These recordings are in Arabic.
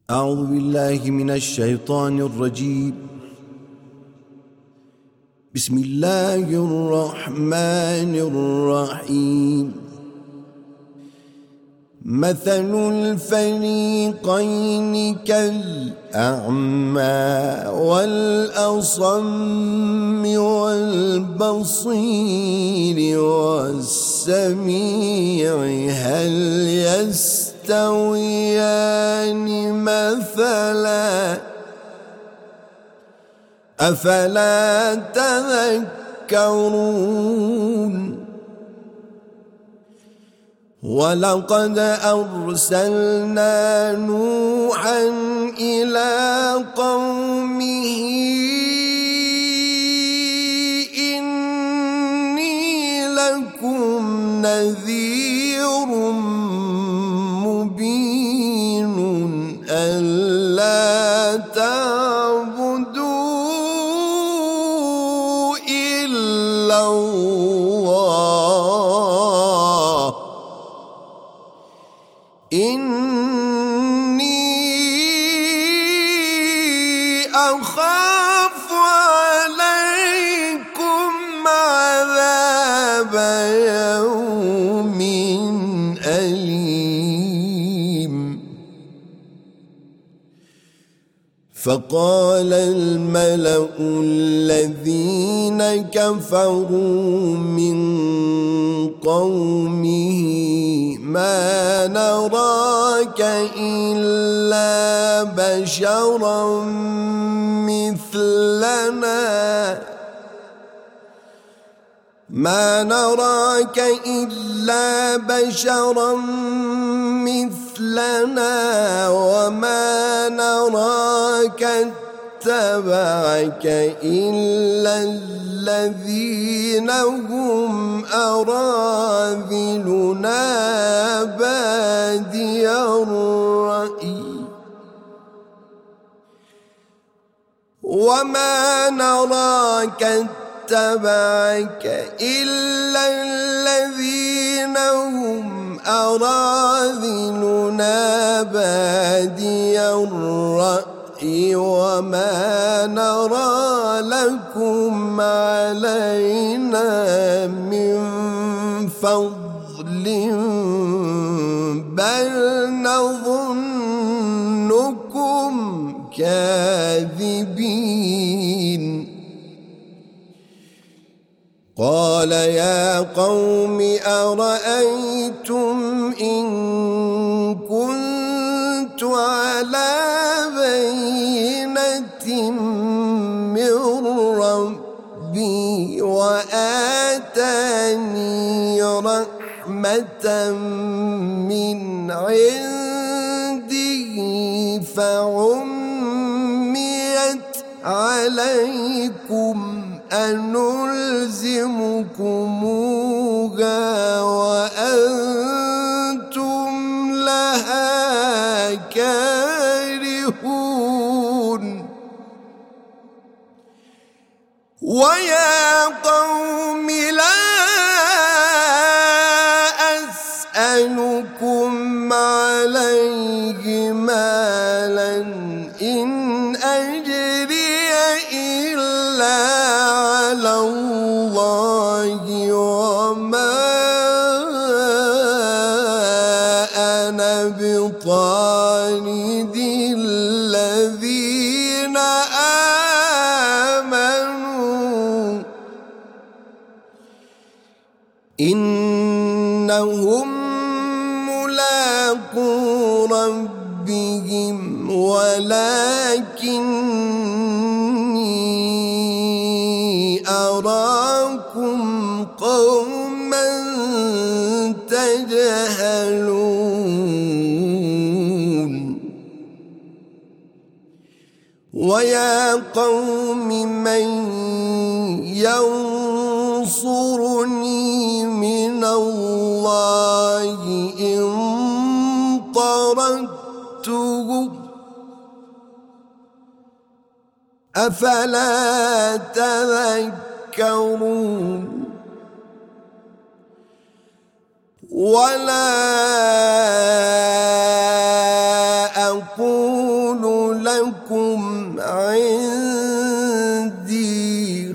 أعوذ بالله من الشيطان الرجيم. بسم الله الرحمن الرحيم. مثل الفريقين كالأعمى والأصم والبصير والسميع هل يستويان مثلا أفلا تذكرون ولقد أرسلنا نوحا إلى قومه إني لكم نذير مبين ألا تعبدوا إلا الله إني أخاف عليكم عذاب يوم أليم. فقال الملأ الذين كفروا من قومه ما نراك إلا بشرا مثلنا وما نراك اتبعك إلا الذين هم أراذلنا بادي الرأي وما نراك اتبعك إلا الذين هم أراذلنا بادي الرأي وما نرى لكم علينا من فضل بل نظنكم كاذبين. قال يا قوم أرأيتم إن كنت على بينة من ربي وآتاني رحمة من عنده فعميت عليكم أنلزمكموها وأنتم لها كارهون. ويا قوم لا أسألكم عليه مالا إن أجري إلا على الله وما أنا بطارد الذين آمنوا إنهم ملاقو ربهم ولكني أراكم قوما تجهلون. ويا قوم من ينصرني من الله إن طردته أفلا تذكرون. ولا أقول أقول لكم عندي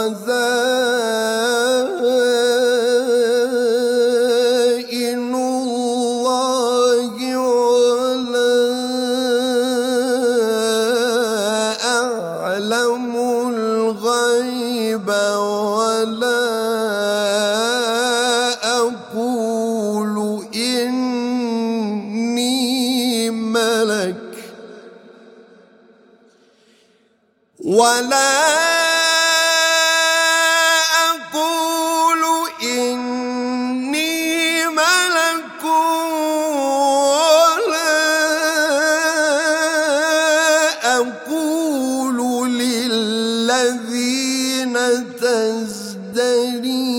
خزائن الله ولا أعلم الغيب ولا أقول إني ملك ولا أقول إني ملك ولا أقول للذين تزدري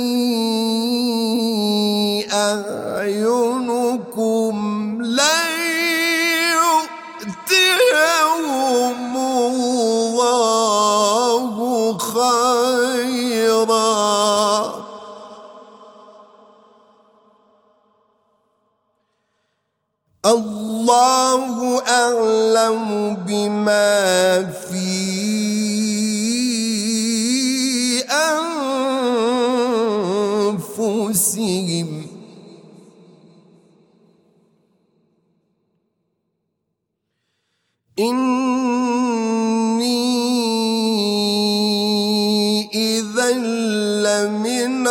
أعينكم لن يؤتيهم الله خيرا الله أعلم بما في أنفسهم إني إذا لمن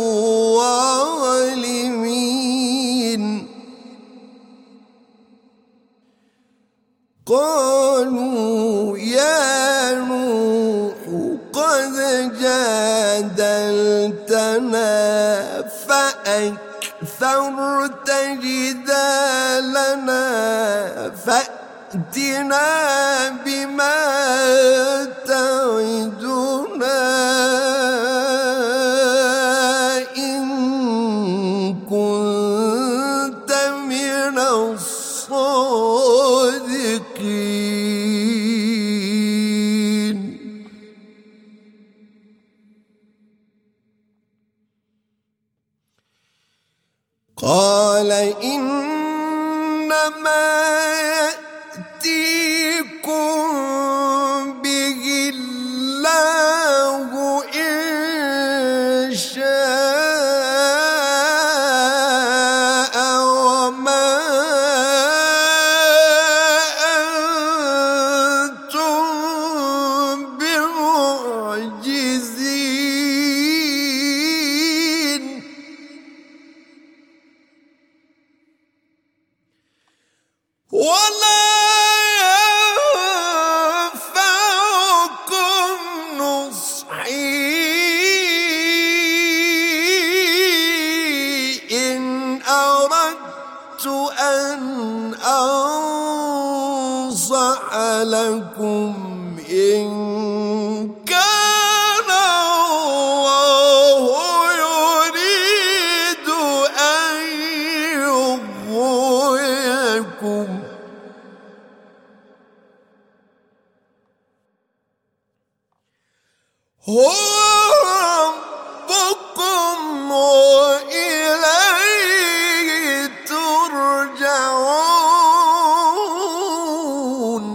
الظالمين قالوا يا نوح قد جادلتنا فأكثرت جدالنا فأتنا بما تعدنا إن كنت من الصادقين قال إنما يأتيكم به الله إن شاء وما أنتم بمعجزين ولا ينفعكم نصحي إن أردت أن أنصح لكم إن كان الله يريد أن يغويكم هو ربكم وإليه ترجعون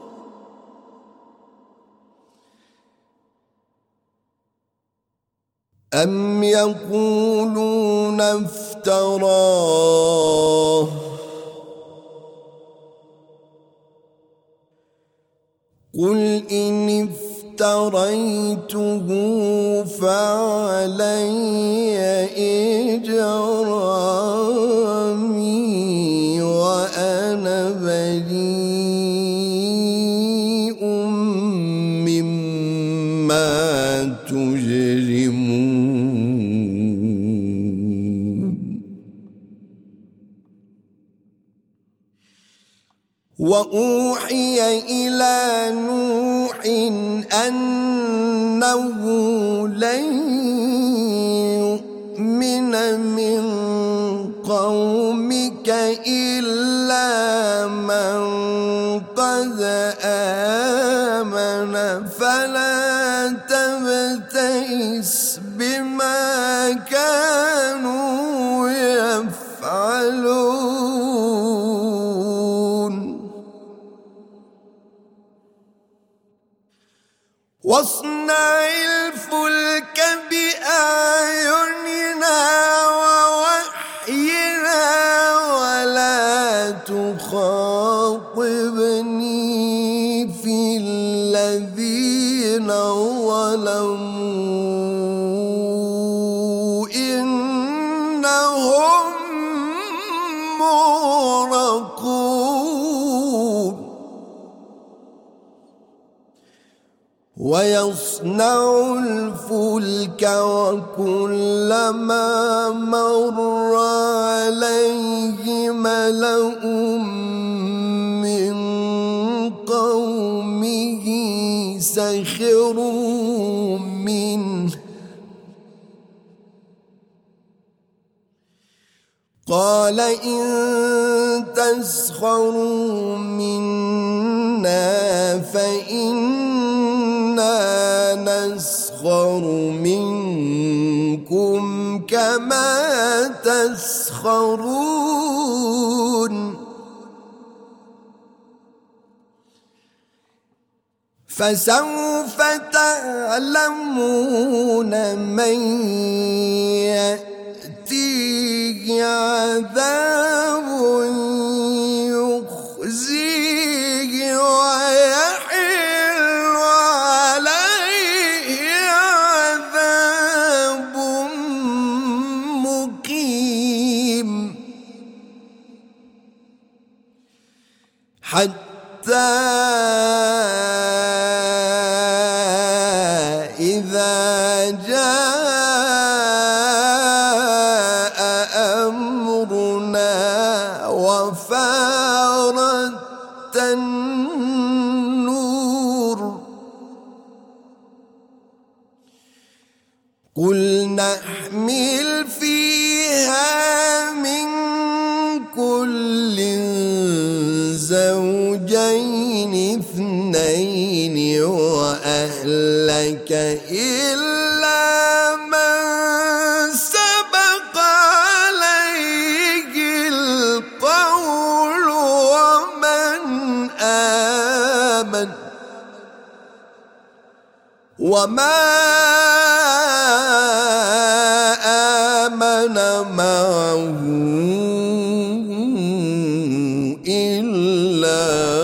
أم يقولون افتراه قل إن افتريته فعلي إجرامي وأنا بريء مما تجرمون وأوحي إلى نوح أنه لن يؤمن من قومك إلا من قد آمن فلا تبتئس بما كانوا يفعلون واصنع الفلك بأعيننا ووحينا ولا تخاطبني في الذين ظلموا إنهم مغرقون. ويصنع الفلك وكلما مر عليه ملأ من قومه سخروا منه قال إن تسخروا منا فإنا نسخر منكم كما تسخرون. فسوف تعلمون من يأتيه عذاب يخزيه ويحل عليه عذاب مقيم. حتى إذا جاء أمرنا وفارت النور قل نحمل فيها من كل زوجين اثنين وأهلك إلا من سبق عليه القول وما آمن معه إلا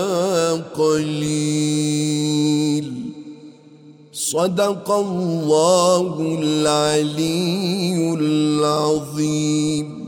قليل. صدق الله العلي العظيم.